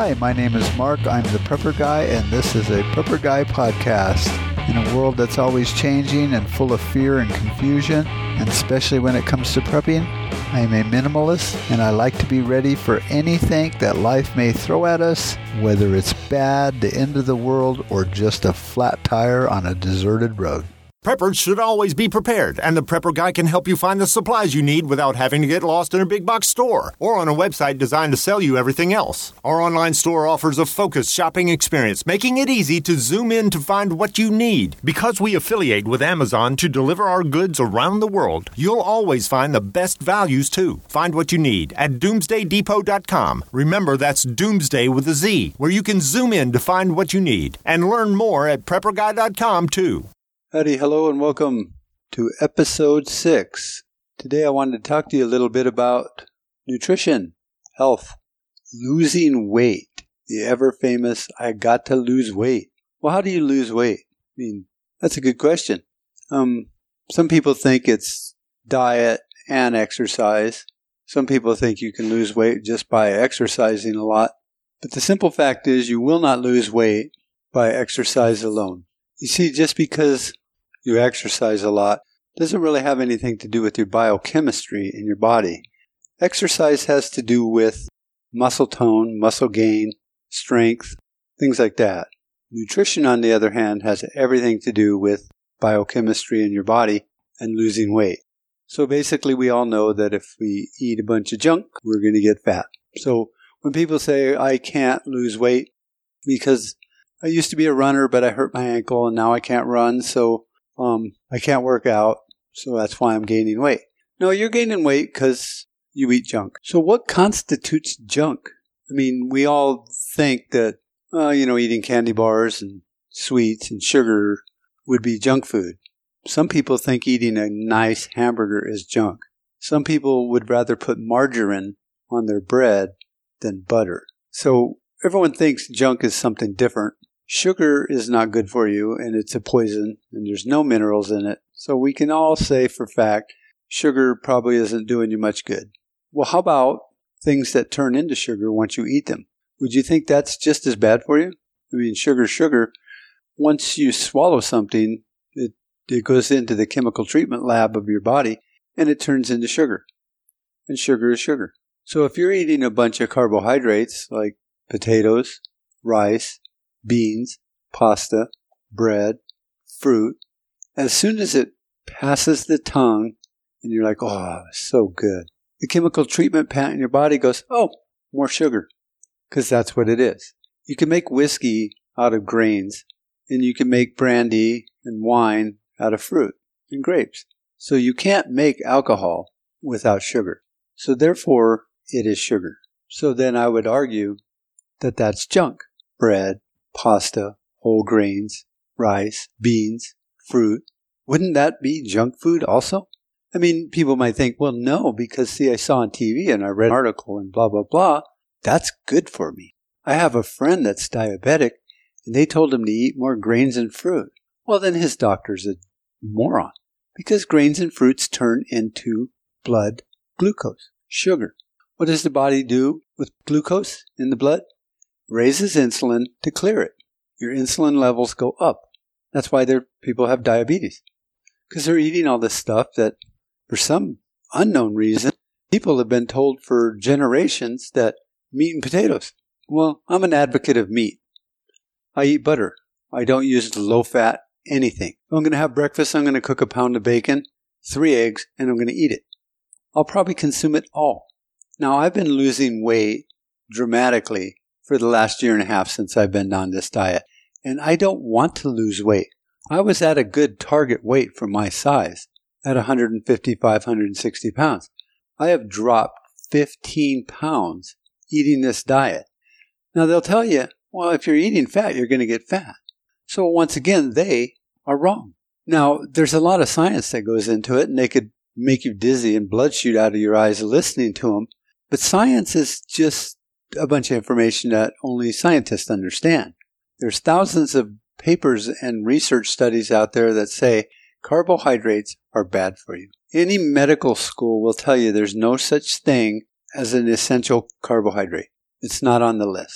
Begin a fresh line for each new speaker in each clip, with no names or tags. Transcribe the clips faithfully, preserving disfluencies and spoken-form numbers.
Hi, my name is Mark. I'm the Prepper Guy, and this is a Prepper Guy podcast. In a world that's always changing and full of fear and confusion, and especially when it comes to prepping, I am a minimalist, and I like to be ready for anything that life may throw at us, whether it's bad, the end of the world, or just a flat tire on a deserted road.
Preppers should always be prepared, and the Prepper Guy can help you find the supplies you need without having to get lost in a big box store or on a website designed to sell you everything else. Our online store offers a focused shopping experience, making it easy to zoom in to find what you need. Because we affiliate with Amazon to deliver our goods around the world, you'll always find the best values too. Find what you need at doomsday depot dot com. Remember, that's Doomsday with a Z, where you can zoom in to find what you need, and learn more at prepper guy dot com too.
Howdy, hello, and welcome to episode six. Today I wanted to talk to you a little bit about nutrition, health, losing weight. The ever famous, I got to lose weight. Well, how do you lose weight? I mean, that's a good question. Um, some people think it's diet and exercise. Some people think you can lose weight just by exercising a lot. But the simple fact is you will not lose weight by exercise alone. You see, just because you exercise a lot doesn't really have anything to do with your biochemistry in your body. Exercise has to do with muscle tone, muscle gain, strength, things like that. Nutrition, on the other hand, has everything to do with biochemistry in your body and losing weight. So basically, we all know that if we eat a bunch of junk, we're going to get fat. So when people say, I can't lose weight because I used to be a runner, but I hurt my ankle and now I can't run, so um, I can't work out, so that's why I'm gaining weight. No, you're gaining weight because you eat junk. So what constitutes junk? I mean, we all think that, uh, you know, eating candy bars and sweets and sugar would be junk food. Some people think eating a nice hamburger is junk. Some people would rather put margarine on their bread than butter. So everyone thinks junk is something different. Sugar is not good for you, and it's a poison, and there's no minerals in it. So we can all say for fact, sugar probably isn't doing you much good. Well, how about things that turn into sugar once you eat them? Would you think that's just as bad for you? I mean, sugar, sugar. Once you swallow something, it, it goes into the chemical treatment lab of your body, and it turns into sugar. And sugar is sugar. So if you're eating a bunch of carbohydrates, like potatoes, rice, beans, pasta, bread, fruit, as soon as it passes the tongue and you're like, oh, so good, the chemical treatment plant in your body goes, oh, more sugar, because that's what it is. You can make whiskey out of grains, and you can make brandy and wine out of fruit and grapes. So you can't make alcohol without sugar. So therefore, it is sugar. So then I would argue that that's junk. Bread, pasta, whole grains, rice, beans, fruit. Wouldn't that be junk food also? I mean, people might think, well, no, because see, I saw on T V and I read an article and blah, blah, blah. That's good for me. I have a friend that's diabetic and they told him to eat more grains and fruit. Well, then his doctor's a moron because grains and fruits turn into blood glucose, sugar. What does the body do with glucose in the blood? Raises insulin to clear it. Your insulin levels go up. That's why there people have diabetes. Because they're eating all this stuff that, for some unknown reason, people have been told for generations that meat and potatoes. Well, I'm an advocate of meat. I eat butter. I don't use low-fat anything. If I'm going to have breakfast, I'm going to cook a pound of bacon, three eggs, and I'm going to eat it. I'll probably consume it all. Now, I've been losing weight dramatically for the last year and a half since I've been on this diet. And I don't want to lose weight. I was at a good target weight for my size at one fifty-five, one sixty pounds. I have dropped fifteen pounds eating this diet. Now they'll tell you, well, if you're eating fat, you're going to get fat. So once again, they are wrong. Now, there's a lot of science that goes into it, and they could make you dizzy and blood shoot out of your eyes listening to them. But science is just a bunch of information that only scientists understand. There's thousands of papers and research studies out there that say carbohydrates are bad for you. Any medical school will tell you there's no such thing as an essential carbohydrate. It's not on the list.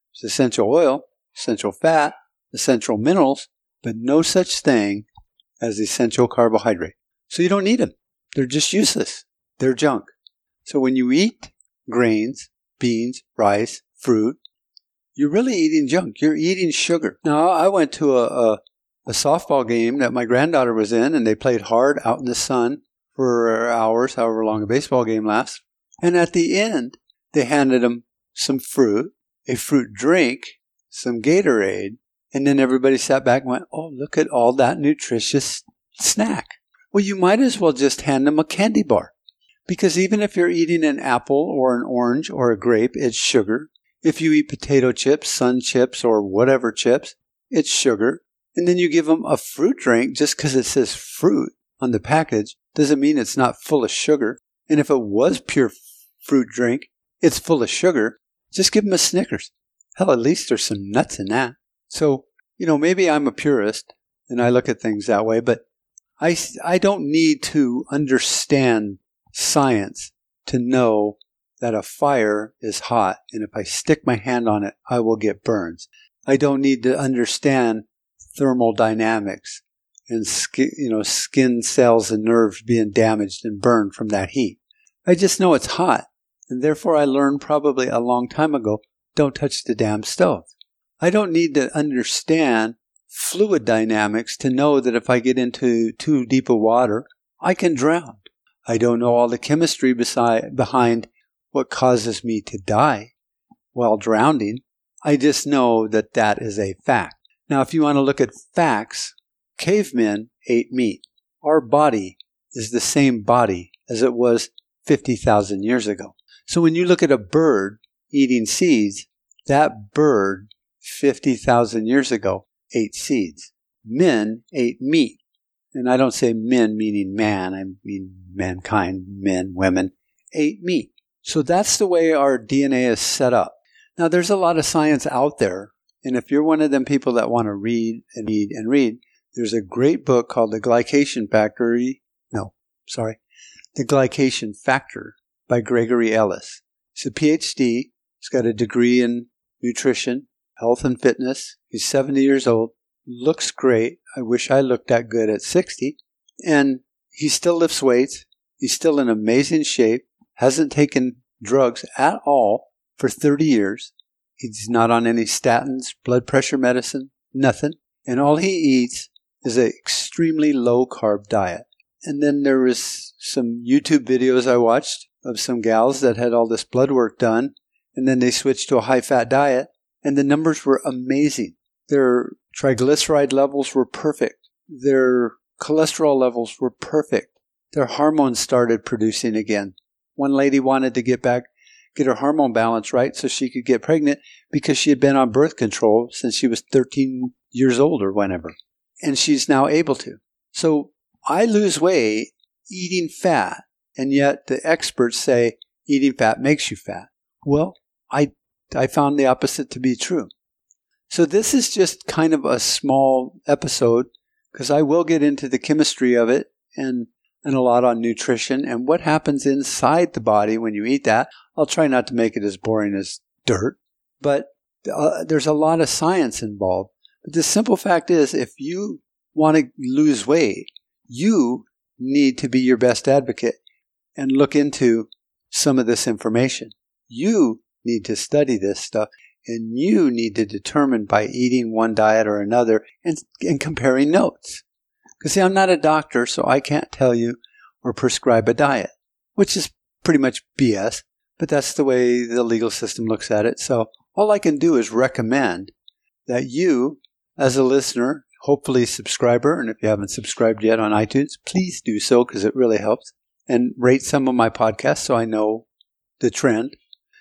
There's essential oil, essential fat, essential minerals, but no such thing as essential carbohydrate. So you don't need them. They're just useless. They're junk. So when you eat grains, beans, rice, fruit, you're really eating junk. You're eating sugar. Now, I went to a, a, a softball game that my granddaughter was in, and they played hard out in the sun for hours, however long a baseball game lasts. And at the end, they handed them some fruit, a fruit drink, some Gatorade, and then everybody sat back and went, oh, look at all that nutritious snack. Well, you might as well just hand them a candy bar. Because even if you're eating an apple or an orange or a grape, it's sugar. If you eat potato chips, sun chips, or whatever chips, it's sugar. And then you give them a fruit drink just because it says fruit on the package doesn't mean it's not full of sugar. And if it was pure f- fruit drink, it's full of sugar. Just give them a Snickers. Hell, at least there's some nuts in that. So, you know, maybe I'm a purist and I look at things that way, but I, I don't need to understand science to know that a fire is hot, and if I stick my hand on it, I will get burns. I don't need to understand thermodynamics and skin, you know, skin cells and nerves being damaged and burned from that heat. I just know it's hot, and therefore I learned probably a long time ago, don't touch the damn stove. I don't need to understand fluid dynamics to know that if I get into too deep of water, I can drown. I don't know all the chemistry beside, behind what causes me to die while drowning. I just know that that is a fact. Now, if you want to look at facts, cavemen ate meat. Our body is the same body as it was fifty thousand years ago. So when you look at a bird eating seeds, that bird fifty thousand years ago ate seeds. Men ate meat. And I don't say men meaning man, I mean mankind, men, women, ate meat. So that's the way our D N A is set up. Now, there's a lot of science out there, and if you're one of them people that want to read and read and read, there's a great book called The Glycation Factory. No, sorry. The Glycation Factor by Gregory Ellis. He's a P H D. He's got a degree in nutrition, health, and fitness. He's seventy years old. Looks great. I wish I looked that good at sixty. And he still lifts weights. He's still in amazing shape. Hasn't taken drugs at all for thirty years. He's not on any statins, blood pressure medicine, nothing. And all he eats is an extremely low-carb diet. And then there was some YouTube videos I watched of some gals that had all this blood work done, and then they switched to a high-fat diet, and the numbers were amazing. Their triglyceride levels were perfect. Their cholesterol levels were perfect. Their hormones started producing again. One lady wanted to get back, get her hormone balance right so she could get pregnant because she had been on birth control since she was thirteen years old or whenever. And she's now able to. So I lose weight eating fat, and yet the experts say eating fat makes you fat. Well, I, I found the opposite to be true. So this is just kind of a small episode because I will get into the chemistry of it and, and a lot on nutrition and what happens inside the body when you eat that. I'll try not to make it as boring as dirt, but uh, there's a lot of science involved. But the simple fact is, if you want to lose weight, you need to be your best advocate and look into some of this information. You need to study this stuff. And you need to determine by eating one diet or another and, and comparing notes. Because see, I'm not a doctor, so I can't tell you or prescribe a diet, which is pretty much B S, but that's the way the legal system looks at it. So all I can do is recommend that you, as a listener, hopefully subscriber, and if you haven't subscribed yet on iTunes, please do so because it really helps. And rate some of my podcasts so I know the trend.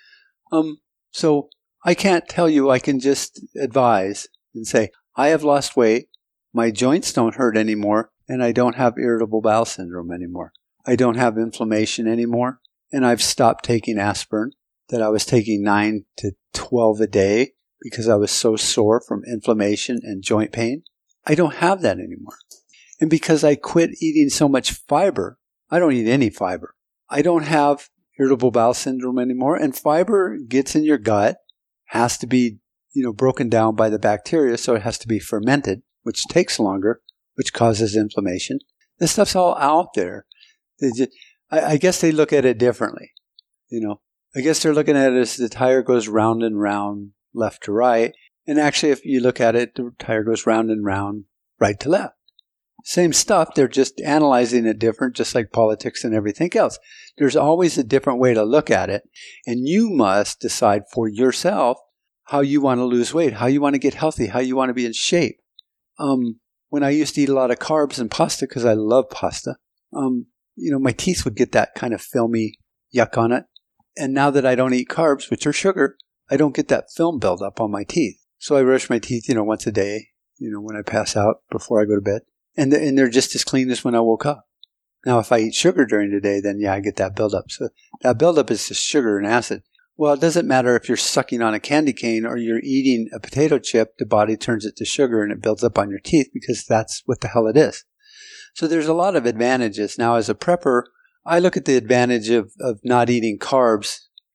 Um, so... I can't tell you, I can just advise and say, I have lost weight, my joints don't hurt anymore, and I don't have irritable bowel syndrome anymore. I don't have inflammation anymore, and I've stopped taking aspirin that I was taking nine to twelve a day because I was so sore from inflammation and joint pain. I don't have that anymore. And because I quit eating so much fiber, I don't eat any fiber. I don't have irritable bowel syndrome anymore, and fiber gets in your gut, has to be you know, broken down by the bacteria, so it has to be fermented, which takes longer, which causes inflammation. This stuff's all out there. They just, I, I guess they look at it differently. You know, I guess they're looking at it as the tire goes round and round, left to right. And actually, if you look at it, the tire goes round and round, right to left. Same stuff, they're just analyzing it different, just like politics and everything else. There's always a different way to look at it, and you must decide for yourself how you want to lose weight, how you want to get healthy, how you want to be in shape. Um, when I used to eat a lot of carbs and pasta, because I love pasta, um, you know, my teeth would get that kind of filmy yuck on it. And now that I don't eat carbs, which are sugar, I don't get that film buildup on my teeth. So I brush my teeth, you know, once a day, you know, when I pass out before I go to bed. And, and they're just as clean as when I woke up. Now, if I eat sugar during the day, then yeah, I get that buildup. So that buildup is just sugar and acid. Well, it doesn't matter if you're sucking on a candy cane or you're eating a potato chip, the body turns it to sugar and it builds up on your teeth because that's what the hell it is. So there's a lot of advantages. Now, as a prepper, I look at the advantage of, of not eating carbs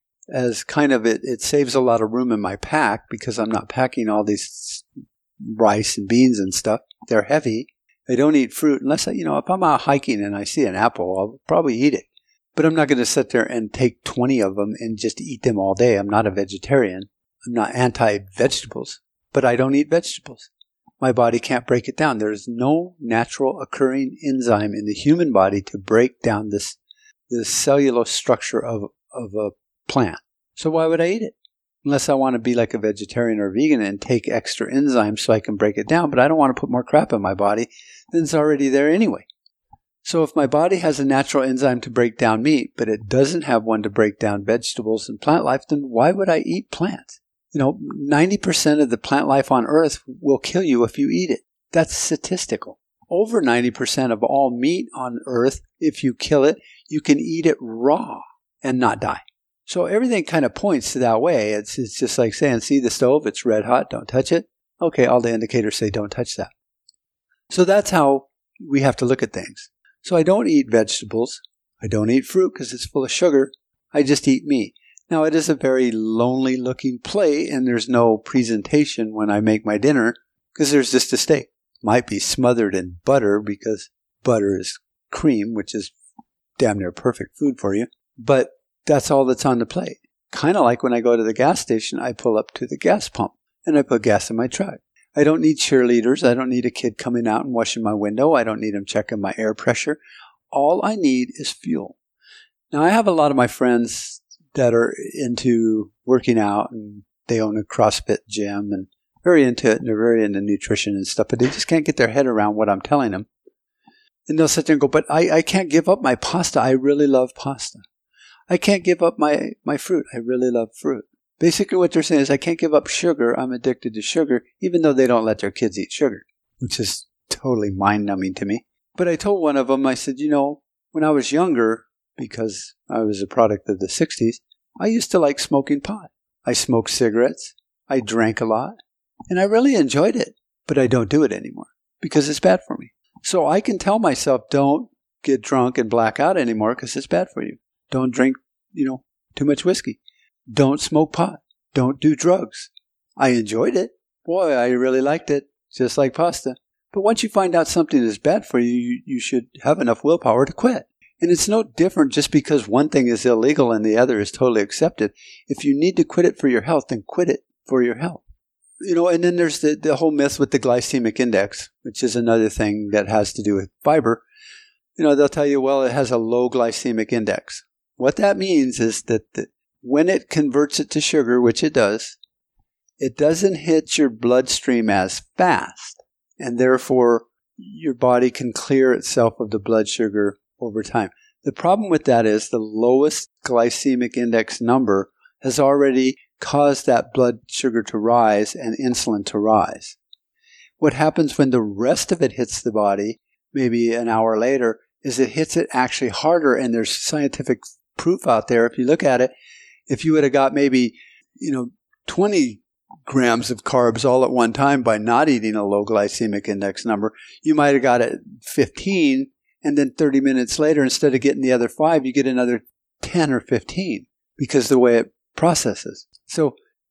as kind of it, it saves a lot of room in my pack because I'm not packing all these rice and beans and stuff. They're heavy. I don't eat fruit unless, I, you know, if I'm out hiking and I see an apple, I'll probably eat it. But I'm not going to sit there and take twenty of them and just eat them all day. I'm not a vegetarian. I'm not anti-vegetables, but I don't eat vegetables. My body can't break it down. There's no natural occurring enzyme in the human body to break down this, this cellulose structure of, of a plant. So why would I eat it? Unless I want to be like a vegetarian or vegan and take extra enzymes so I can break it down. But I don't want to put more crap in my body than it's already there anyway. So if my body has a natural enzyme to break down meat, but it doesn't have one to break down vegetables and plant life, then why would I eat plants? You know, ninety percent of the plant life on Earth will kill you if you eat it. That's statistical. Over ninety percent of all meat on Earth, if you kill it, you can eat it raw and not die. So everything kind of points to that way. It's, it's just like saying, see the stove, it's red hot, don't touch it. Okay, all the indicators say don't touch that. So that's how we have to look at things. So I don't eat vegetables. I don't eat fruit because it's full of sugar. I just eat meat. Now, it is a very lonely looking plate, and there's no presentation when I make my dinner because there's just a steak. Might be smothered in butter because butter is cream, which is damn near perfect food for you. But that's all that's on the plate. Kind of like when I go to the gas station, I pull up to the gas pump and I put gas in my truck. I don't need cheerleaders. I don't need a kid coming out and washing my window. I don't need them checking my air pressure. All I need is fuel. Now, I have a lot of my friends that are into working out and they own a CrossFit gym and very into it and they're very into nutrition and stuff, but they just can't get their head around what I'm telling them. And they'll sit there and go, but I, I can't give up my pasta. I really love pasta. I can't give up my, my fruit. I really love fruit. Basically what they're saying is I can't give up sugar. I'm addicted to sugar, even though they don't let their kids eat sugar, which is totally mind-numbing to me. But I told one of them, I said, you know, when I was younger, because I was a product of the sixties, I used to like smoking pot. I smoked cigarettes. I drank a lot. And I really enjoyed it. But I don't do it anymore because it's bad for me. So I can tell myself, don't get drunk and black out anymore because it's bad for you. Don't drink, you know, too much whiskey. Don't smoke pot. Don't do drugs. I enjoyed it. Boy, I really liked it. Just like pasta. But once you find out something is bad for you, you, you should have enough willpower to quit. And it's no different just because one thing is illegal and the other is totally accepted. If you need to quit it for your health, then quit it for your health. You know, and then there's the, the whole myth with the glycemic index, which is another thing that has to do with fiber. You know, they'll tell you, well, it has a low glycemic index. What that means is that the, when it converts it to sugar, which it does, it doesn't hit your bloodstream as fast, and therefore your body can clear itself of the blood sugar over time. The problem with that is the lowest glycemic index number has already caused that blood sugar to rise and insulin to rise. What happens when the rest of it hits the body, maybe an hour later, is it hits it actually harder, and there's scientific proof out there. If you look at it, if you would have got maybe, you know, twenty grams of carbs all at one time by not eating a low glycemic index number, you might have got it fifteen, and then thirty minutes later, instead of getting the other five, you get another ten or fifteen because of the way it processes. So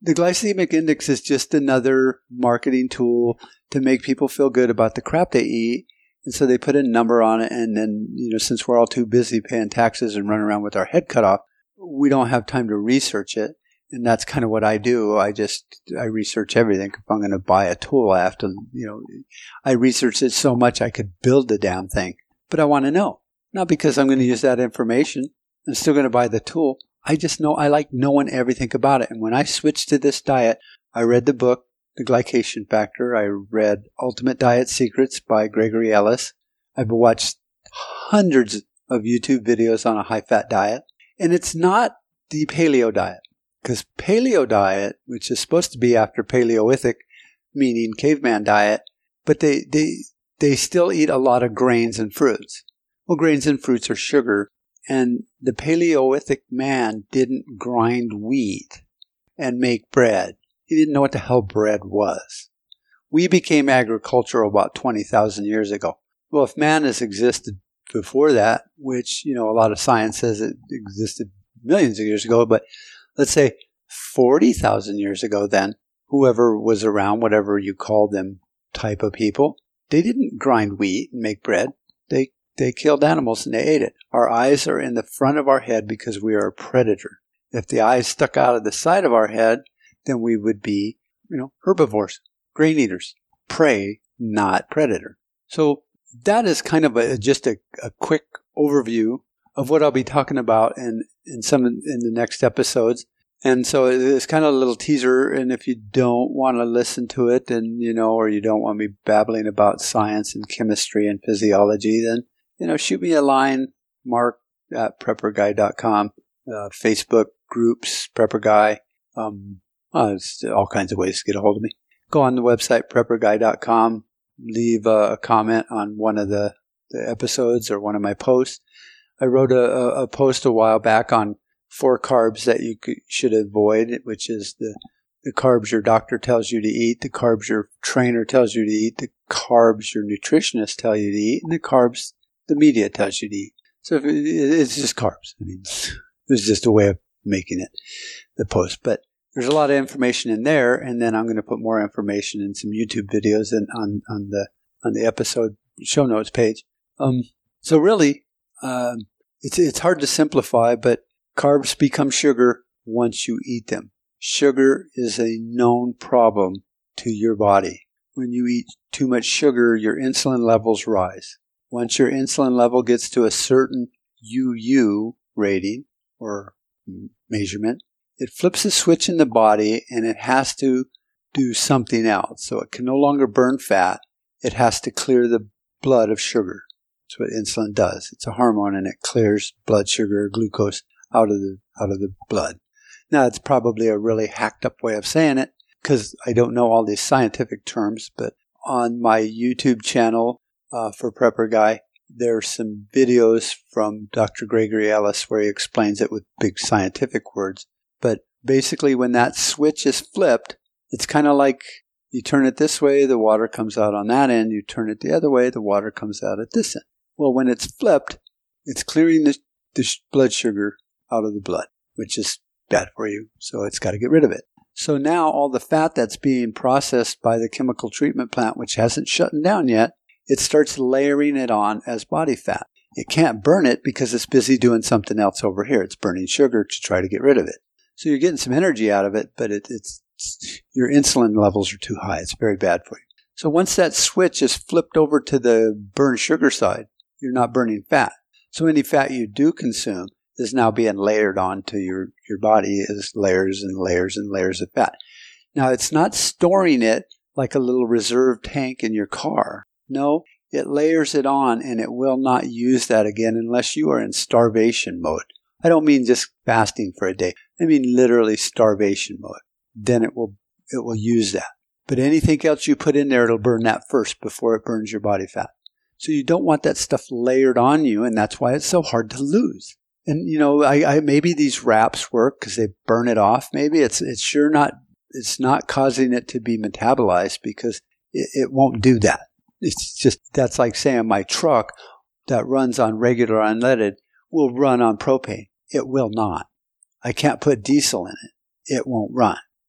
the glycemic index is just another marketing tool to make people feel good about the crap they eat. And so they put a number on it. And then, you know, since we're all too busy paying taxes and running around with our head cut off, we don't have time to research it. And that's kind of what I do. I just, I research everything. If I'm going to buy a tool, I have to, you know, I research it so much I could build the damn thing. But I want to know. Not because I'm going to use that information. I'm still going to buy the tool. I just know I like knowing everything about it. And when I switched to this diet, I read the book, The Glycation Factor. I read Ultimate Diet Secrets by Gregory Ellis. I've watched hundreds of YouTube videos on a high-fat diet. And it's not the paleo diet. Because paleo diet, which is supposed to be after Paleolithic, meaning caveman diet, but they, they, they still eat a lot of grains and fruits. Well, grains and fruits are sugar, and the Paleolithic man didn't grind wheat and make bread. He didn't know what the hell bread was. We became agricultural about twenty thousand years ago. Well, if man has existed before that, which, you know, a lot of science says it existed millions of years ago, but let's say forty thousand years ago then, whoever was around, whatever you call them type of people, they didn't grind wheat and make bread. They they killed animals and they ate it. Our eyes are in the front of our head because we are a predator. If the eyes stuck out of the side of our head, then we would be, you know, herbivores, grain eaters, prey, not predator. So that is kind of a, just a, a quick overview of what I'll be talking about in, in some in the next episodes. And so it's kind of a little teaser. And if you don't want to listen to it, and you know, or you don't want me babbling about science and chemistry and physiology, then you know, shoot me a line, Mark at prepper guy dot com, uh, Facebook groups, Prepper Guy. Um, uh, there's all kinds of ways to get a hold of me. Go on the website, prepper guy dot com. Leave a, a comment on one of the, the episodes or one of my posts. I wrote a, a, a post a while back on four carbs that you could, should avoid, which is the, the carbs your doctor tells you to eat, the carbs your trainer tells you to eat, the carbs your nutritionist tell you to eat, and the carbs the media tells you to eat. So if it, it's just carbs. I mean, it's just a way of making it, the post. But there's a lot of information in there, and then I'm going to put more information in some YouTube videos and on, on the on the episode show notes page. Um, so really, um, it's it's hard to simplify, but carbs become sugar once you eat them. Sugar is a known problem to your body. When you eat too much sugar, your insulin levels rise. Once your insulin level gets to a certain U U rating or measurement, it flips a switch in the body and it has to do something else. So it can no longer burn fat. It has to clear the blood of sugar. That's what insulin does. It's a hormone and it clears blood sugar or glucose out of the out of the blood. Now, it's probably a really hacked up way of saying it because I don't know all these scientific terms, but on my YouTube channel uh, for Prepper Guy, there's some videos from Doctor Gregory Ellis where he explains it with big scientific words. But basically, when that switch is flipped, it's kind of like you turn it this way, the water comes out on that end. You turn it the other way, the water comes out at this end. Well, when it's flipped, it's clearing the, the blood sugar out of the blood, which is bad for you. So it's got to get rid of it. So now all the fat that's being processed by the chemical treatment plant, which hasn't shut down yet, it starts layering it on as body fat. It can't burn it because it's busy doing something else over here. It's burning sugar to try to get rid of it. So you're getting some energy out of it, but it, it's your insulin levels are too high. It's very bad for you. So once that switch is flipped over to the burn sugar side, you're not burning fat. So any fat you do consume is now being layered onto your, your body as layers and layers and layers of fat. Now, it's not storing it like a little reserve tank in your car. No, it layers it on and it will not use that again unless you are in starvation mode. I don't mean just fasting for a day. I mean literally starvation mode. Then it will it will use that. But anything else you put in there, it'll burn that first before it burns your body fat. So you don't want that stuff layered on you, and that's why it's so hard to lose. And, you know, I, I maybe these wraps work because they burn it off. Maybe it's it's sure not, it's not causing it to be metabolized because it, it won't do that. It's just, that's like saying my truck that runs on regular unleaded will run on propane. It will not. I can't put diesel in it. It won't run.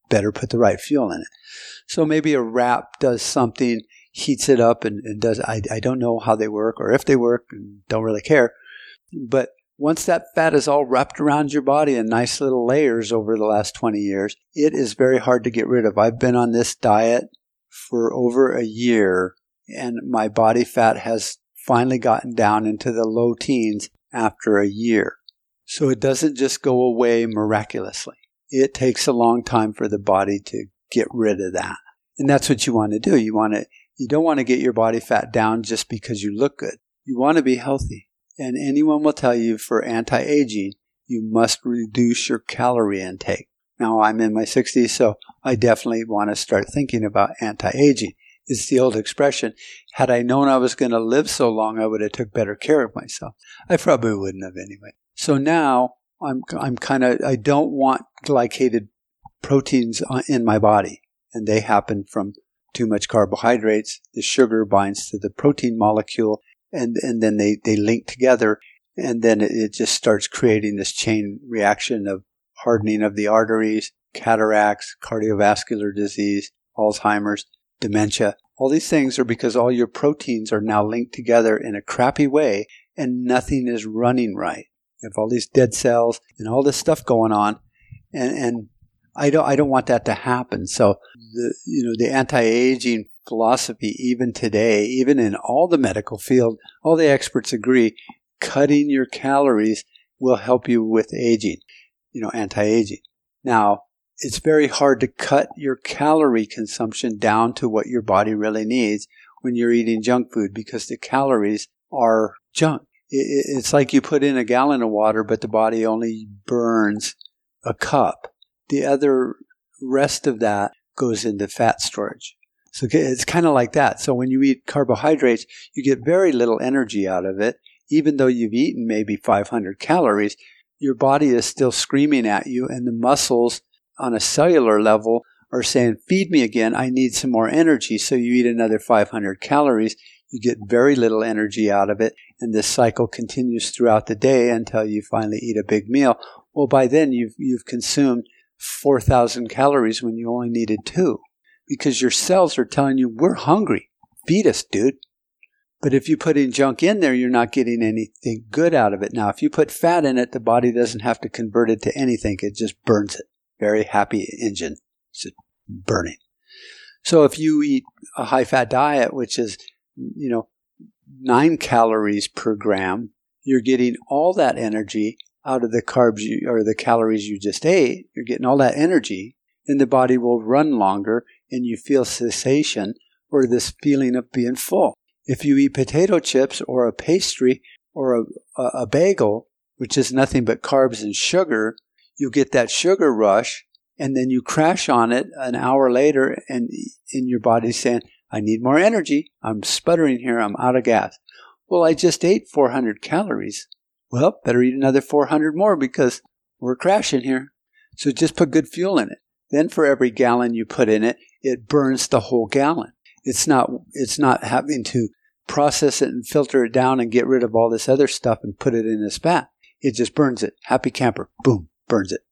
better put the right fuel in it. So maybe a wrap does something, heats it up and, and does, I, I don't know how they work or if they work, don't really care. But once that fat is all wrapped around your body in nice little layers over the last twenty years, it is very hard to get rid of. I've been on this diet for over a year, and my body fat has finally gotten down into the low teens after a year. So it doesn't just go away miraculously. It takes a long time for the body to get rid of that. And that's what you want to do. You want to, you don't want to get your body fat down just because you look good. You want to be healthy. And anyone will tell you for anti-aging, you must reduce your calorie intake. Now, I'm in my sixties, so I definitely want to start thinking about anti-aging. It's the old expression, had I known I was going to live so long, I would have took better care of myself. I probably wouldn't have anyway. So now, I'm I'm kind of, I don't want glycated proteins in my body. And they happen from too much carbohydrates. The sugar binds to the protein molecule. And and then they, they link together, and then it, it just starts creating this chain reaction of hardening of the arteries, cataracts, cardiovascular disease, Alzheimer's, dementia. All these things are because all your proteins are now linked together in a crappy way, and nothing is running right. You have all these dead cells and all this stuff going on, and, and I don't I don't want that to happen. So the you know the anti-aging philosophy, even today, even in all the medical field, all the experts agree, cutting your calories will help you with aging, you know, anti-aging. Now, it's very hard to cut your calorie consumption down to what your body really needs when you're eating junk food because the calories are junk. It's like you put in a gallon of water, but the body only burns a cup. The other rest of that goes into fat storage. So it's kind of like that. So when you eat carbohydrates, you get very little energy out of it. Even though you've eaten maybe five hundred calories, your body is still screaming at you, and the muscles on a cellular level are saying, feed me again, I need some more energy. So you eat another five hundred calories, you get very little energy out of it, and this cycle continues throughout the day until you finally eat a big meal. Well, by then you've you've consumed four thousand calories when you only needed two. Because your cells are telling you, we're hungry. Feed us, dude. But if you put in junk in there, you're not getting anything good out of it. Now, if you put fat in it, the body doesn't have to convert it to anything. It just burns it. Very happy engine. It's burning. So if you eat a high-fat diet, which is, you know, nine calories per gram, you're getting all that energy out of the carbs you, or the calories you just ate. You're getting all that energy, and the body will run longer, and you feel cessation or this feeling of being full. If you eat potato chips or a pastry or a, a bagel, which is nothing but carbs and sugar, you get that sugar rush, and then you crash on it an hour later, and in your body's saying, I need more energy. I'm sputtering here. I'm out of gas. Well, I just ate four hundred calories. Well, better eat another four hundred more because we're crashing here. So just put good fuel in it. Then for every gallon you put in it, it burns the whole gallon. It's not, it's not having to process it and filter it down and get rid of all this other stuff and put it in this vat. It just burns it. Happy camper. Boom. Burns it.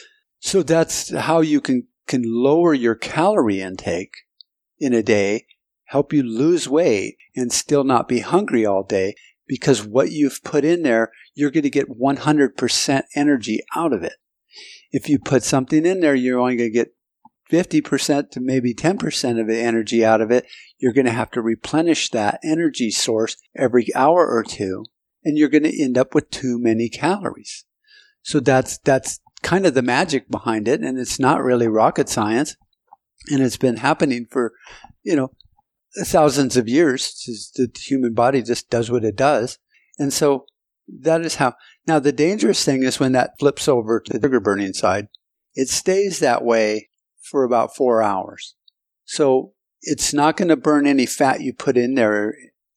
So that's how you can, can lower your calorie intake in a day, help you lose weight and still not be hungry all day, because what you've put in there, you're going to get one hundred percent energy out of it. If you put something in there, you're only going to get fifty percent to maybe ten percent of the energy out of it. You're going to have to replenish that energy source every hour or two, and you're going to end up with too many calories. So that's that's kind of the magic behind it, and it's not really rocket science, and it's been happening for, you know, thousands of years. Just the human body just does what it does, and so that is how. Now, the dangerous thing is when that flips over to the sugar burning side, it stays that way for about four hours. So it's not going to burn any fat you put in there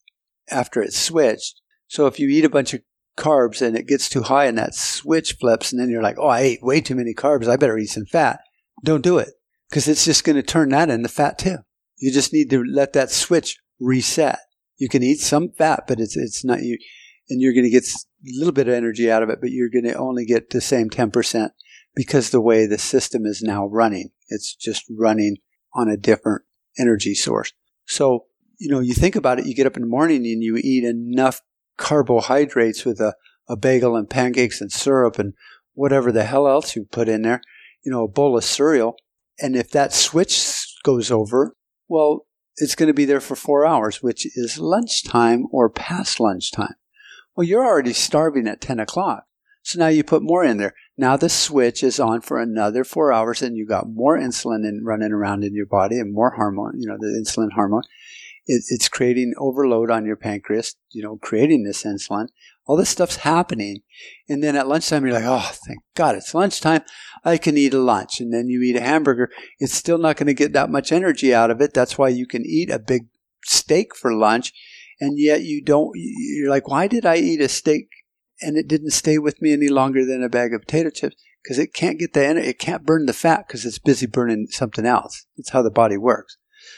after it's switched. So if you eat a bunch of carbs and it gets too high and that switch flips, and then you're like, oh, I ate way too many carbs, I better eat some fat. Don't do it, because it's just going to turn that into fat too. You just need to let that switch reset. You can eat some fat, but it's it's not you, and you're going to get a little bit of energy out of it, but you're going to only get the same ten percent because the way the system is now running. It's just running on a different energy source. So, you know, you think about it, you get up in the morning and you eat enough carbohydrates with a, a bagel and pancakes and syrup and whatever the hell else you put in there, you know, a bowl of cereal. And if that switch goes over, well, it's going to be there for four hours, which is lunchtime or past lunchtime. Well, you're already starving at ten o'clock. So now you put more in there. Now the switch is on for another four hours and you got more insulin in, running around in your body and more hormone, you know, the insulin hormone. It, it's creating overload on your pancreas, you know, creating this insulin. All this stuff's happening. And then at lunchtime, you're like, oh, thank God it's lunchtime. I can eat a lunch. And then you eat a hamburger. It's still not going to get that much energy out of it. That's why you can eat a big steak for lunch. And yet you don't, you're like, why did I eat a steak and it didn't stay with me any longer than a bag of potato chips? Because it can't get the energy, it can't burn the fat because it's busy burning something else. That's how the body works.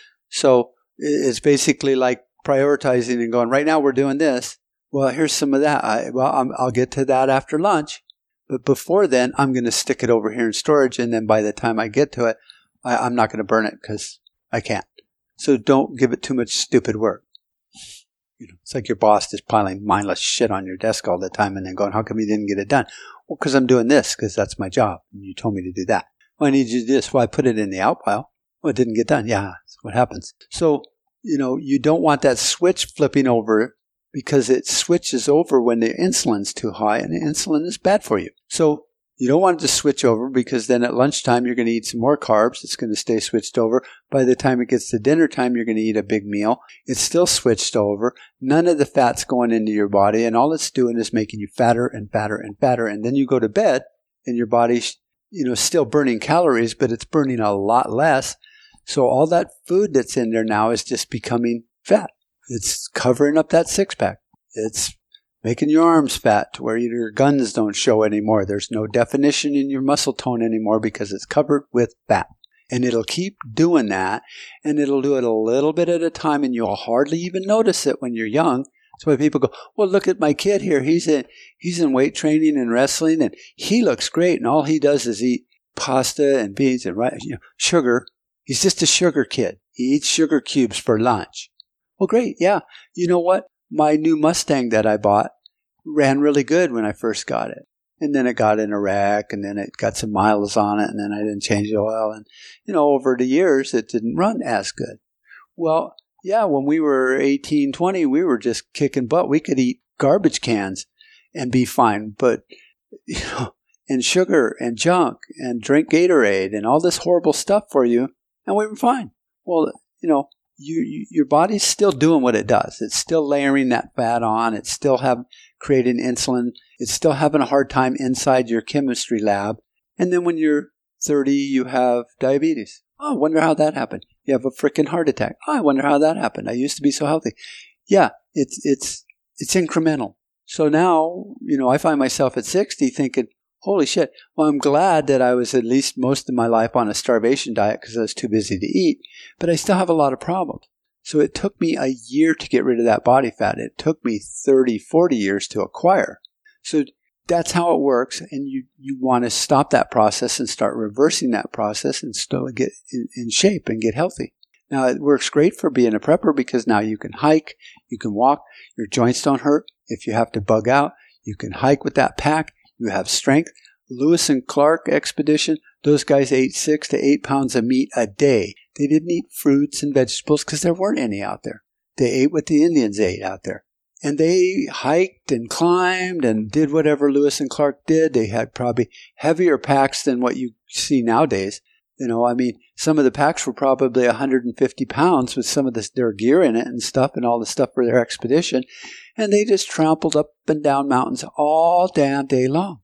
So it's basically like prioritizing and going, right now we're doing this. Well, here's some of that. I, well, I'm, I'll get to that after lunch. But before then, I'm going to stick it over here in storage. And then by the time I get to it, I, I'm not going to burn it because I can't. So don't give it too much stupid work. You know, it's like your boss is piling mindless shit on your desk all the time and then going, how come you didn't get it done? Well, because I'm doing this, because that's my job. And you told me to do that. Well, I need you to do this. Well, I put it in the out pile. Well, it didn't get done. Yeah, that's what happens. So, you know, you don't want that switch flipping over because it switches over when the insulin's too high, and the insulin is bad for you. So you don't want it to switch over because then at lunchtime you're going to eat some more carbs. It's going to stay switched over. By the time it gets to dinner time, you're going to eat a big meal. It's still switched over. None of the fat's going into your body, and all it's doing is making you fatter and fatter and fatter. And then you go to bed, and your body's, you know, still burning calories, but it's burning a lot less. So all that food that's in there now is just becoming fat. It's covering up that six-pack. It's making your arms fat to where your guns don't show anymore. There's no definition in your muscle tone anymore because it's covered with fat. And it'll keep doing that, and it'll do it a little bit at a time, and you'll hardly even notice it when you're young. That's why people go, well, look at my kid here. He's in, he's in weight training and wrestling, and he looks great, and all he does is eat pasta and beans and you know, sugar. He's just a sugar kid. He eats sugar cubes for lunch. Well, great. Yeah. You know what? My new Mustang that I bought ran really good when I first got it. And then it got in a wreck, and then it got some miles on it, and then I didn't change the oil. And, you know, over the years, it didn't run as good. Well, yeah, when we were eighteen, twenty, we were just kicking butt. We could eat garbage cans and be fine. But, you know, and sugar and junk and drink Gatorade and all this horrible stuff for you, and we were fine. Well, you know, You, you, your body's still doing what it does. It's still layering that fat on. It's still have, creating insulin. It's still having a hard time inside your chemistry lab. And then when you're thirty, you have diabetes. Oh, I wonder how that happened. You have a freaking heart attack. Oh, I wonder how that happened. I used to be so healthy. Yeah, it's it's it's incremental. So now, you know, I find myself at sixty thinking, holy shit, well, I'm glad that I was at least most of my life on a starvation diet because I was too busy to eat, but I still have a lot of problems. So it took me a year to get rid of that body fat. It took me thirty, forty years to acquire. So that's how it works, and you, you want to stop that process and start reversing that process and still get in, in shape and get healthy. Now, it works great for being a prepper because now you can hike, you can walk, your joints don't hurt. If you have to bug out, you can hike with that pack. You have strength. Lewis and Clark expedition, those guys ate six to eight pounds of meat a day. They didn't eat fruits and vegetables because there weren't any out there. They ate what the Indians ate out there. And they hiked and climbed and did whatever Lewis and Clark did. They had probably heavier packs than what you see nowadays. You know, I mean, some of the packs were probably one hundred fifty pounds with some of this, their gear in it and stuff and all the stuff for their expedition. And they just trampled up and down mountains all damn day long.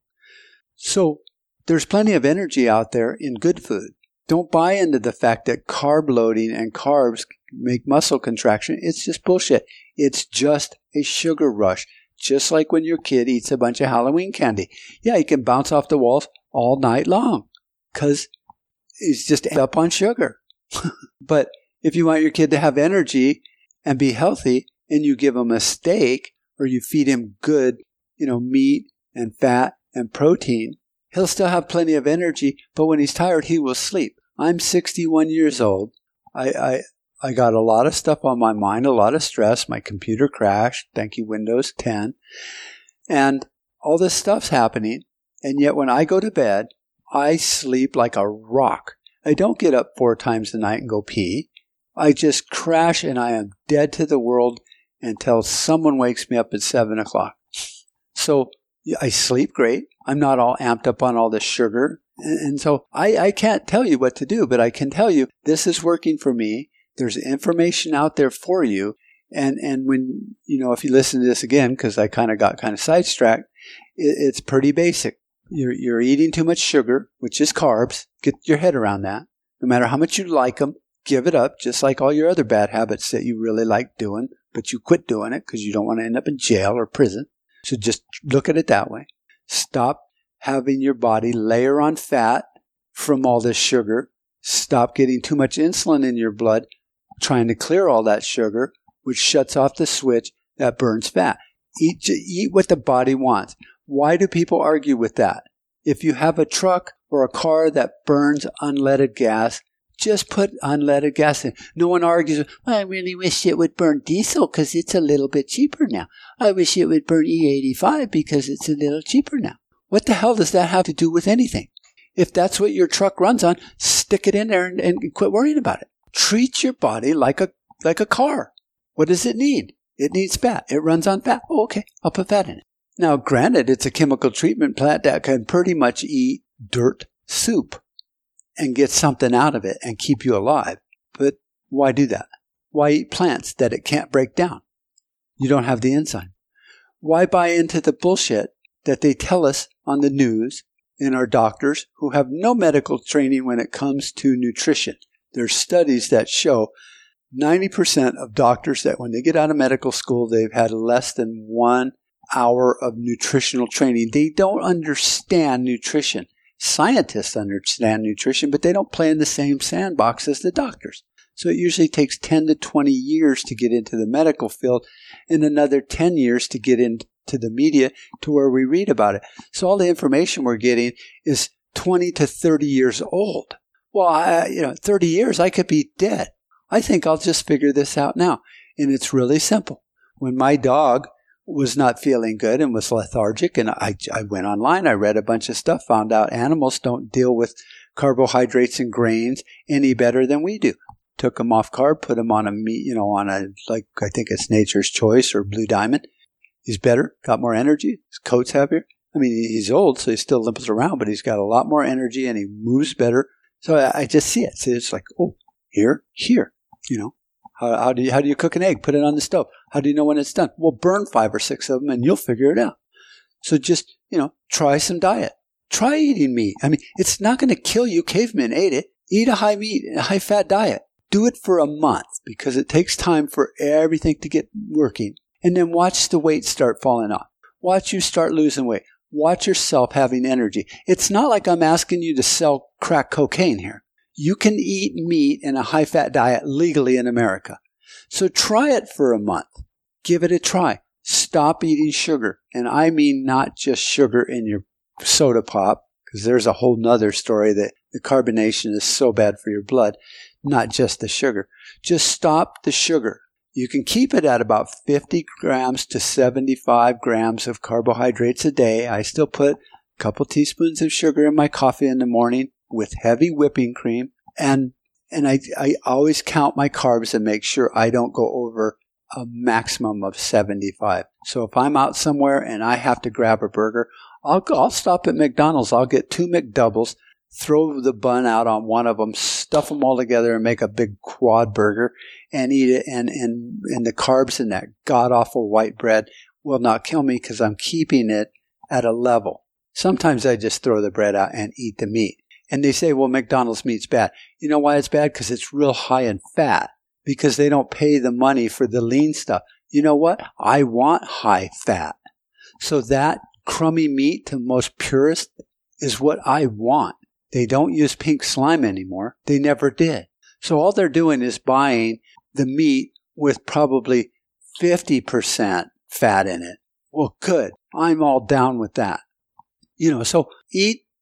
So there's plenty of energy out there in good food. Don't buy into the fact that carb loading and carbs make muscle contraction. It's just bullshit. It's just a sugar rush. Just like when your kid eats a bunch of Halloween candy. Yeah, he can bounce off the walls all night long because he's just up on sugar. But if you want your kid to have energy and be healthy, and you give him a steak or you feed him good, you know, meat and fat and protein, He'll still have plenty of energy, but when he's tired, he will sleep. I'm sixty-one years old. I, I, I got a lot of stuff on my mind, a lot of stress. My computer crashed. Thank you, Windows ten. And all this stuff's happening. And yet when I go to bed, I sleep like a rock. I don't get up four times a night and go pee. I just crash and I am dead to the world until someone wakes me up at seven o'clock. So I sleep great. I'm not all amped up on all this sugar. And, and so I, I can't tell you what to do, but I can tell you this is working for me. There's information out there for you. And, and when, you know, if you listen to this again, because I kind of got kind of sidetracked, it, it's pretty basic. You're, you're eating too much sugar, which is carbs. Get your head around that. No matter how much you like them, give it up, just like all your other bad habits that you really like doing, but you quit doing it because you don't want to end up in jail or prison. So just look at it that way. Stop having your body layer on fat from all this sugar. Stop getting too much insulin in your blood, trying to clear all that sugar, which shuts off the switch that burns fat. Eat, eat what the body wants. Why do people argue with that? If you have a truck or a car that burns unleaded gas, just put unleaded gas in. No one argues, well, I really wish it would burn diesel because it's a little bit cheaper now. I wish it would burn E eighty-five because it's a little cheaper now. What the hell does that have to do with anything? If that's what your truck runs on, stick it in there and, and quit worrying about it. Treat your body like a like a car. What does it need? It needs fat. It runs on fat. Oh, okay, I'll put fat in it. Now, granted, it's a chemical treatment plant that can pretty much eat dirt soup and get something out of it and keep you alive. But why do that? Why eat plants that it can't break down? You don't have the enzyme. Why buy into the bullshit that they tell us on the news and our doctors who have no medical training when it comes to nutrition? There's studies that show ninety percent of doctors that when they get out of medical school, they've had less than one hour of nutritional training. They don't understand nutrition. Scientists understand nutrition, but they don't play in the same sandbox as the doctors. So it usually takes ten to twenty years to get into the medical field and another ten years to get into the media to where we read about it. So all the information we're getting is twenty to thirty years old. Well, I, you know, thirty years, I could be dead. I think I'll just figure this out now. And it's really simple. When my dog was not feeling good and was lethargic, and I, I went online, I read a bunch of stuff, found out animals don't deal with carbohydrates and grains any better than we do. Took him off carb, put him on a meat, you know, on a, like, I think it's Nature's Choice or Blue Diamond. He's better, got more energy, his coat's heavier. I mean, he's old, so he still limps around, but he's got a lot more energy and he moves better. So I, I just see it. So it's like, oh, here, here, you know. How, how do you how do you cook an egg? Put it on the stove. How do you know when it's done? Well, burn five or six of them and you'll figure it out. So just, you know, try some diet. Try eating meat. I mean, it's not going to kill you. Cavemen ate it. Eat a high meat, a high fat diet. Do it for a month because it takes time for everything to get working. And then watch the weight start falling off. Watch you start losing weight. Watch yourself having energy. It's not like I'm asking you to sell crack cocaine here. You can eat meat in a high-fat diet legally in America. So try it for a month. Give it a try. Stop eating sugar. And I mean not just sugar in your soda pop, because there's a whole nother story that the carbonation is so bad for your blood, not just the sugar. Just stop the sugar. You can keep it at about fifty grams to seventy-five grams of carbohydrates a day. I still put a couple teaspoons of sugar in my coffee in the morning with heavy whipping cream. And and I, I always count my carbs and make sure I don't go over a maximum of seventy-five. So if I'm out somewhere and I have to grab a burger, I'll go, I'll stop at McDonald's. I'll get two McDoubles, throw the bun out on one of them, stuff them all together and make a big quad burger and eat it. And, and, and the carbs in that god-awful white bread will not kill me because I'm keeping it at a level. Sometimes I just throw the bread out and eat the meat. And they say, well, McDonald's meat's bad. You know why it's bad? Because it's real high in fat. Because they don't pay the money for the lean stuff. You know what? I want high fat. So that crummy meat to most purists is what I want. They don't use pink slime anymore. They never did. So all they're doing is buying the meat with probably fifty percent fat in it. Well, good. I'm all down with that. You know, so eat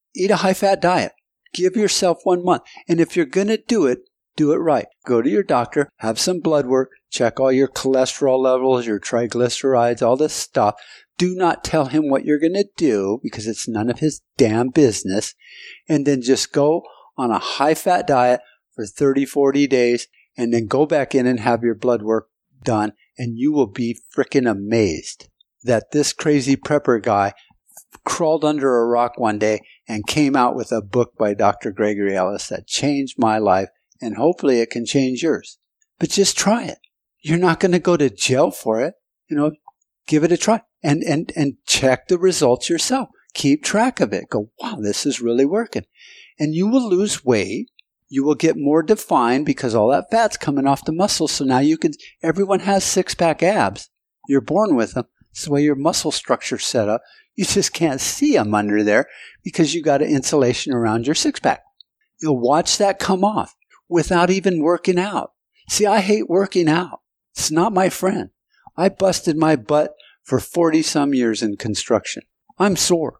eat a high-fat diet. Give yourself one month. And if you're going to do it, do it right. Go to your doctor, have some blood work, check all your cholesterol levels, your triglycerides, all this stuff. Do not tell him what you're going to do because it's none of his damn business. And then just go on a high-fat diet for thirty, forty days and then go back in and have your blood work done. And you will be freaking amazed that this crazy prepper guy crawled under a rock one day and came out with a book by Doctor Gregory Ellis that changed my life. And hopefully it can change yours. But just try it. You're not going to go to jail for it. You know, give it a try. And, and, and check the results yourself. Keep track of it. Go, wow, this is really working. And you will lose weight. You will get more defined because all that fat's coming off the muscles. So now you can, everyone has six-pack abs. You're born with them. It's the way your muscle structure's set up. You just can't see them under there because you got an insulation around your six-pack. You'll watch that come off without even working out. See, I hate working out. It's not my friend. I busted my butt for forty-some years in construction. I'm sore.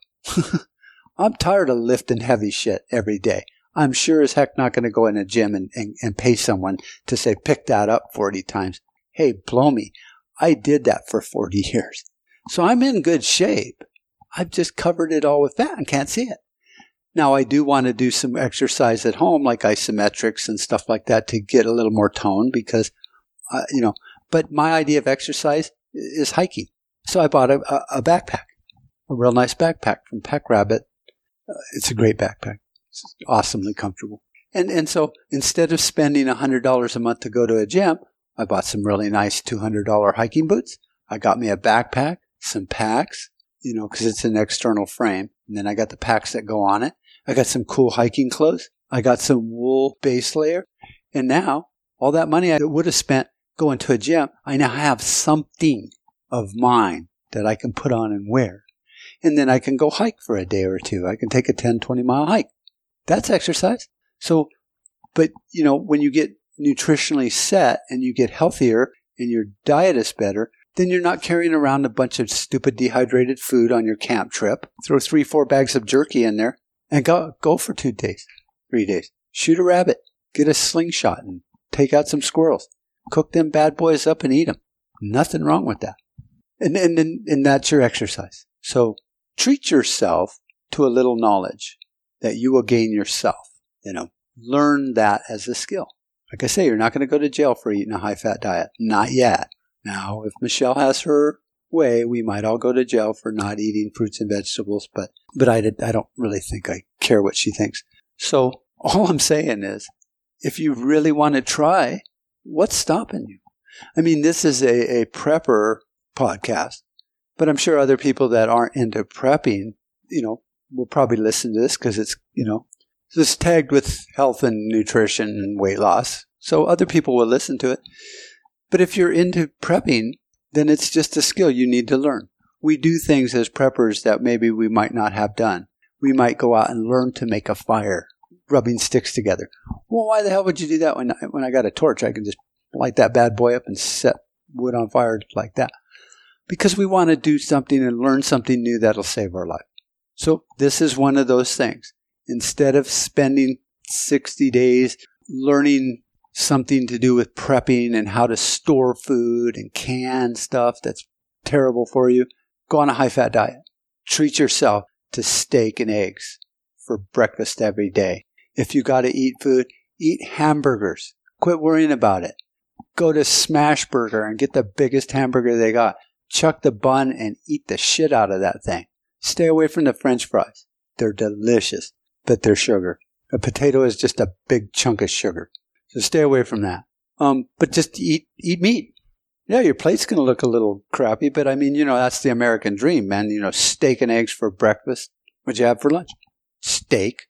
I'm tired of lifting heavy shit every day. I'm sure as heck not going to go in a gym and, and, and pay someone to say, pick that up forty times. Hey, blow me. I did that for forty years. So I'm in good shape. I've just covered it all with fat and can't see it. Now, I do want to do some exercise at home, like isometrics and stuff like that, to get a little more tone because, uh, you know, but my idea of exercise is hiking. So I bought a, a backpack, a real nice backpack from Pack Rabbit. Uh, it's a great backpack. It's awesomely comfortable. And and so instead of spending one hundred dollars a month to go to a gym, I bought some really nice two hundred dollars hiking boots. I got me a backpack, some packs, you know, because it's an external frame. And then I got the packs that go on it. I got some cool hiking clothes. I got some wool base layer. And now, all that money I would have spent going to a gym, I now have something of mine that I can put on and wear. And then I can go hike for a day or two. I can take a ten, twenty mile hike. That's exercise. So, but, you know, when you get nutritionally set and you get healthier and your diet is better, then you're not carrying around a bunch of stupid dehydrated food on your camp trip. Throw three, four bags of jerky in there and go, go for two days, three days. Shoot a rabbit, get a slingshot and take out some squirrels. Cook them bad boys up and eat them. Nothing wrong with that. And, and, and, and that's your exercise. So treat yourself to a little knowledge that you will gain yourself. You know, learn that as a skill. Like I say, you're not going to go to jail for eating a high-fat diet. Not yet. Now, if Michelle has her way, we might all go to jail for not eating fruits and vegetables, but, but I, did, I don't really think I care what she thinks. So all I'm saying is, if you really want to try, what's stopping you? I mean, this is a, a prepper podcast, but I'm sure other people that aren't into prepping, you know, will probably listen to this because it's, you know, it's tagged with health and nutrition and weight loss. So other people will listen to it. But if you're into prepping, then it's just a skill you need to learn. We do things as preppers that maybe we might not have done. We might go out and learn to make a fire, rubbing sticks together. Well, why the hell would you do that when I, when I got a torch? I can just light that bad boy up and set wood on fire like that. Because we want to do something and learn something new that'll save our life. So this is one of those things. Instead of spending sixty days learning something to do with prepping and how to store food and can stuff that's terrible for you, go on a high-fat diet. Treat yourself to steak and eggs for breakfast every day. If you got to eat food, eat hamburgers. Quit worrying about it. Go to Smashburger and get the biggest hamburger they got. Chuck the bun and eat the shit out of that thing. Stay away from the French fries. They're delicious, but they're sugar. A potato is just a big chunk of sugar. So stay away from that. Um, but just eat eat meat. Yeah, your plate's going to look a little crappy, but I mean, you know, that's the American dream, man. You know, steak and eggs for breakfast. What'd you have for lunch? Steak,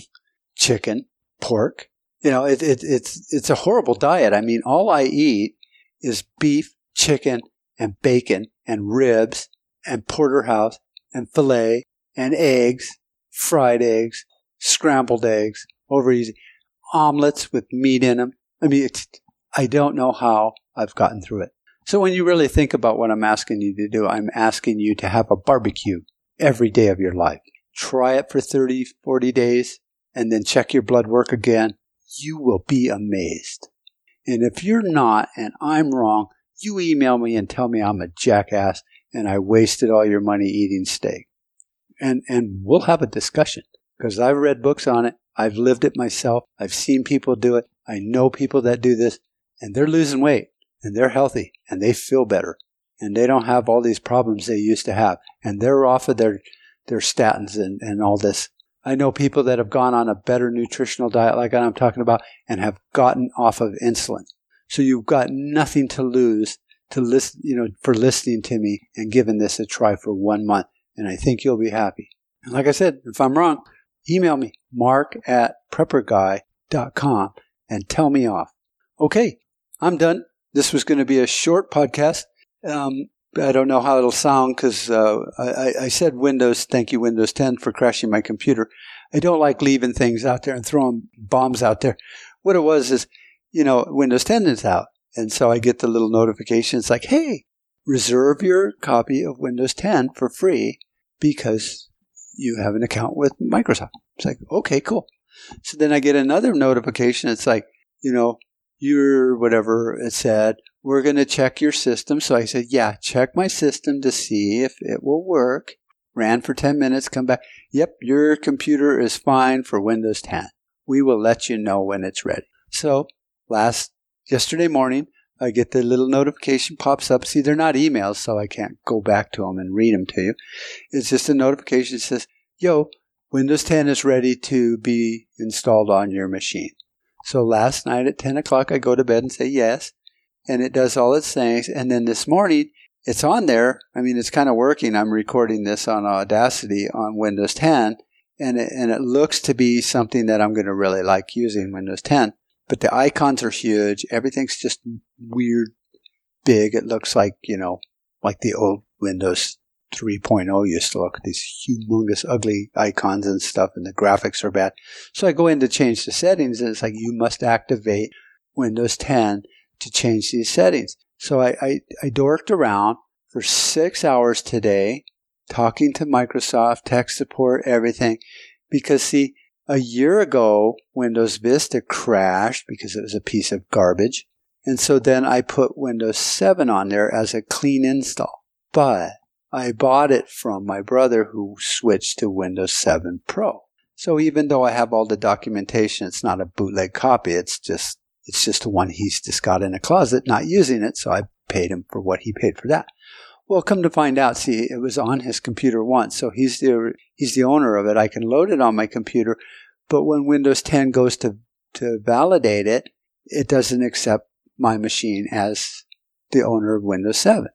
chicken, pork. You know, it, it, it's it's a horrible diet. I mean, all I eat is beef, chicken, and bacon, and ribs, and porterhouse, and filet, and eggs, fried eggs, scrambled eggs, over easy. Omelets with meat in them. I mean, it's, I don't know how I've gotten through it. So when you really think about what I'm asking you to do, I'm asking you to have a barbecue every day of your life. try it for thirty, forty days, and then check your blood work again. You will be amazed. And if you're not, and I'm wrong, you email me and tell me I'm a jackass and I wasted all your money eating steak. And and we'll have a discussion, because I've read books on it. I've lived it myself. I've seen people do it. I know people that do this, and they're losing weight, and they're healthy, and they feel better, and they don't have all these problems they used to have, and they're off of their, their statins and, and all this. I know people that have gone on a better nutritional diet like I'm talking about and have gotten off of insulin. So you've got nothing to lose to listen, you know, for listening to me and giving this a try for one month, and I think you'll be happy. And like I said, if I'm wrong, email me, mark at prepper guy dot com, and tell me off. Okay, I'm done. This was going to be a short podcast. Um, I don't know how it'll sound because uh, I, I said Windows, thank you Windows ten for crashing my computer. I don't like leaving things out there and throwing bombs out there. What it was is, you know, Windows ten is out. And so I get the little notification. It's like, hey, reserve your copy of Windows ten for free because you have an account with Microsoft. It's like, okay, cool. So then I get another notification. It's like, you know, you're whatever it said, we're going to check your system. So I said, yeah, check my system to see if it will work. Ran for ten minutes, come back. Yep, your computer is fine for Windows ten. We will let you know when it's ready. So last, yesterday morning, I get the little notification pops up. See, they're not emails, so I can't go back to them and read them to you. It's just a notification that says, yo, Windows ten is ready to be installed on your machine. So last night at ten o'clock, I go to bed and say yes, and it does all its things. And then this morning, it's on there. I mean, it's kind of working. I'm recording this on Audacity on Windows ten, and it, and it looks to be something that I'm going to really like using, Windows ten. But the icons are huge. Everything's just weird, big. It looks like, you know, like the old Windows three point oh used to look. These humongous, ugly icons and stuff, and the graphics are bad. So I go in to change the settings, and it's like, you must activate Windows ten to change these settings. So I, I, I dorked around for six hours today, talking to Microsoft, tech support, everything, because, see, a year ago, Windows Vista crashed because it was a piece of garbage. And so then I put Windows seven on there as a clean install. But I bought it from my brother who switched to Windows seven Pro. So even though I have all the documentation, it's not a bootleg copy. It's just it's just the one he's just got in a closet, not using it. So I paid him for what he paid for that. Well, come to find out, see, it was on his computer once, so he's the he's the owner of it. I can load it on my computer, but when Windows ten goes to, to validate it, it doesn't accept my machine as the owner of Windows seven.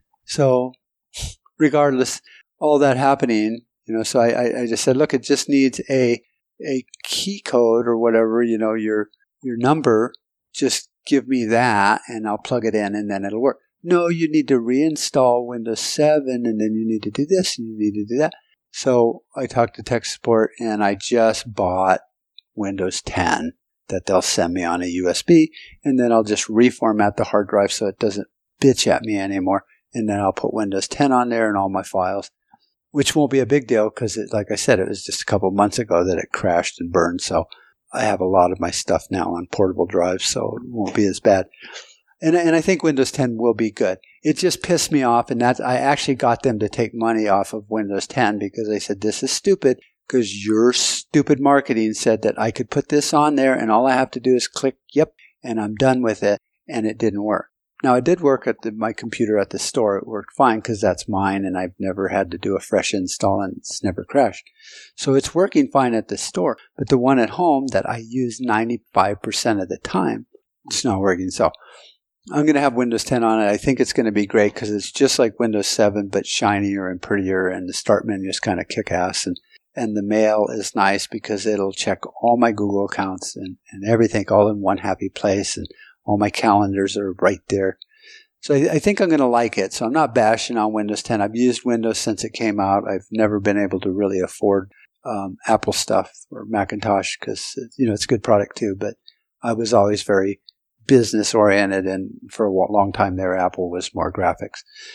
So regardless, all that happening, you know, so I, I just said, look, it just needs a a key code or whatever, you know, your your number, just give me that and I'll plug it in and then it'll work. No, you need to reinstall Windows seven, and then you need to do this, and you need to do that. So I talked to tech support, and I just bought Windows ten that they'll send me on a U S B, and then I'll just reformat the hard drive so it doesn't bitch at me anymore, and then I'll put Windows ten on there and all my files, which won't be a big deal because, like I said, it was just a couple months ago that it crashed and burned, so I have a lot of my stuff now on portable drives, so it won't be as bad. And, and I think Windows ten will be good. It just pissed me off, and that I actually got them to take money off of Windows ten because they said, this is stupid because your stupid marketing said that I could put this on there and all I have to do is click, yep, and I'm done with it, and it didn't work. Now, it did work at the, my computer at the store. It worked fine because that's mine, and I've never had to do a fresh install, and it's never crashed. So it's working fine at the store, but the one at home that I use ninety-five percent of the time, it's not working. So I'm going to have Windows ten on it. I think it's going to be great because it's just like Windows seven, but shinier and prettier, and the start menu is kind of kick-ass. And, and the mail is nice because it'll check all my Google accounts and, and everything all in one happy place, and all my calendars are right there. So I, I think I'm going to like it. So I'm not bashing on Windows ten. I've used Windows since it came out. I've never been able to really afford um, Apple stuff or Macintosh because, you know, it's a good product too, but I was always very business oriented, and for a long time there, Apple was more graphics.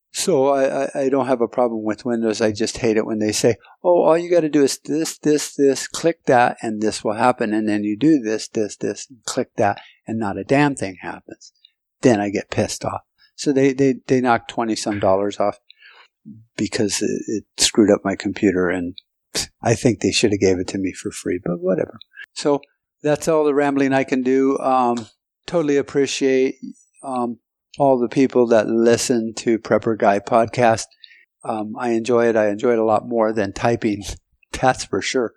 So I, I, I don't have a problem with Windows. I just hate it when they say, oh, all you got to do is this, this, this, click that, and this will happen. And then you do this, this, this, and click that, and not a damn thing happens. Then I get pissed off. So they, they, they knocked twenty-some dollars off because it, it screwed up my computer, and I think they should have gave it to me for free, but whatever. So that's all the rambling I can do. Um, totally appreciate um, all the people that listen to Prepper Guy podcast. Um, I enjoy it. I enjoy it a lot more than typing. That's for sure.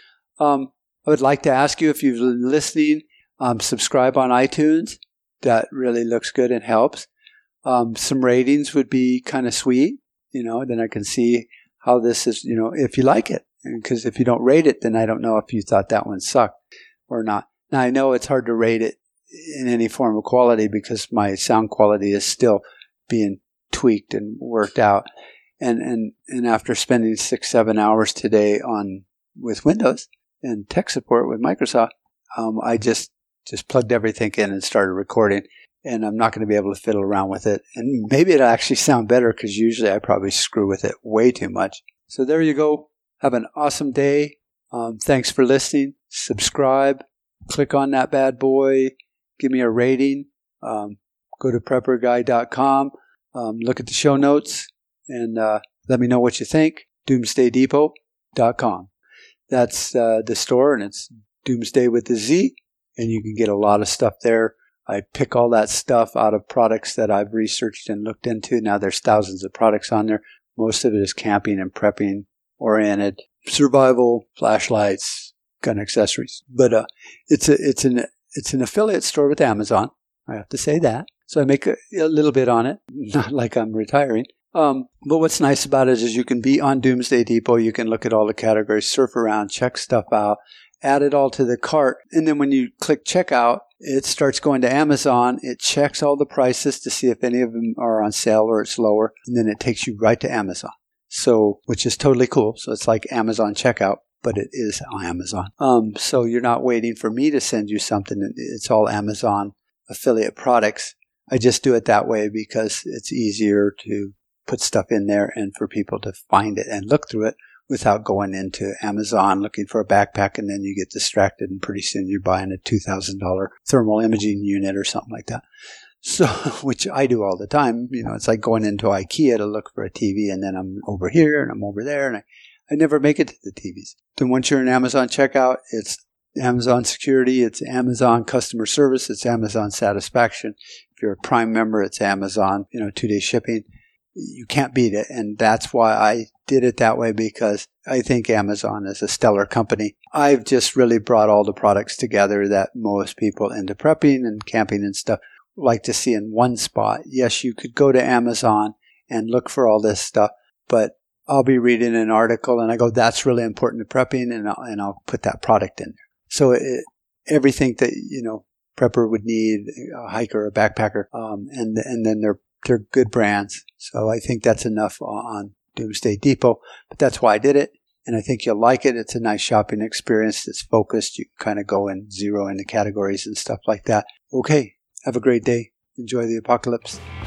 Um, I would like to ask you, if you've been listening, um, subscribe on iTunes. That really looks good and helps. Um, some ratings would be kind of sweet. You know, then I can see how this is, you know, if you like it. Because if you don't rate it, then I don't know if you thought that one sucked or not. Now, I know it's hard to rate it in any form of quality because my sound quality is still being tweaked and worked out. And and, and after spending six, seven hours today on with Windows and tech support with Microsoft, um, I just, just plugged everything in and started recording. And I'm not going to be able to fiddle around with it. And maybe it'll actually sound better because usually I probably screw with it way too much. So there you go. Have an awesome day. Um, thanks for listening. Subscribe. Click on that bad boy. Give me a rating. Um, go to prepper guy dot com. Um, look at the show notes and uh, let me know what you think. doomsday depot dot com. That's uh, the store, and it's Doomsday with the Z. And you can get a lot of stuff there. I pick all that stuff out of products that I've researched and looked into. Now there's thousands of products on there. Most of it is camping and prepping oriented, survival, flashlights, gun accessories. But uh, it's a it's an it's an affiliate store with Amazon. I have to say that. So I make a, a little bit on it, not like I'm retiring. Um, but what's nice about it is you can be on Doomsday Depot. You can look at all the categories, surf around, check stuff out, add it all to the cart, and then when you click checkout, it starts going to Amazon. It checks all the prices to see if any of them are on sale or it's lower, and then it takes you right to Amazon. So, which is totally cool. So it's like Amazon checkout, but it is on Amazon. Um, so you're not waiting for me to send you something. It's all Amazon affiliate products. I just do it that way because it's easier to put stuff in there and for people to find it and look through it without going into Amazon looking for a backpack, and then you get distracted and pretty soon you're buying a two thousand dollars thermal imaging unit or something like that. So, which I do all the time. You know, it's like going into IKEA to look for a T V, and then I'm over here and I'm over there, and I, I never make it to the T Vs. Then once you're in Amazon checkout, it's Amazon security, it's Amazon customer service, it's Amazon satisfaction. If you're a Prime member, it's Amazon, you know, two-day shipping. You can't beat it, and that's why I did it that way, because I think Amazon is a stellar company. I've just really brought all the products together that most people into prepping and camping and stuff like to see in one spot. Yes, you could go to Amazon and look for all this stuff, but I'll be reading an article and I go, that's really important to prepping, and I'll, and I'll put that product in there. So it, everything that, you know, prepper would need, a hiker, a backpacker, um, and and then they're they're good brands. So I think that's enough on Doomsday Depot, but that's why I did it. And I think you'll like it. It's a nice shopping experience. It's focused. You can kind of go and zero into categories and stuff like that. Okay. Have a great day. Enjoy the apocalypse.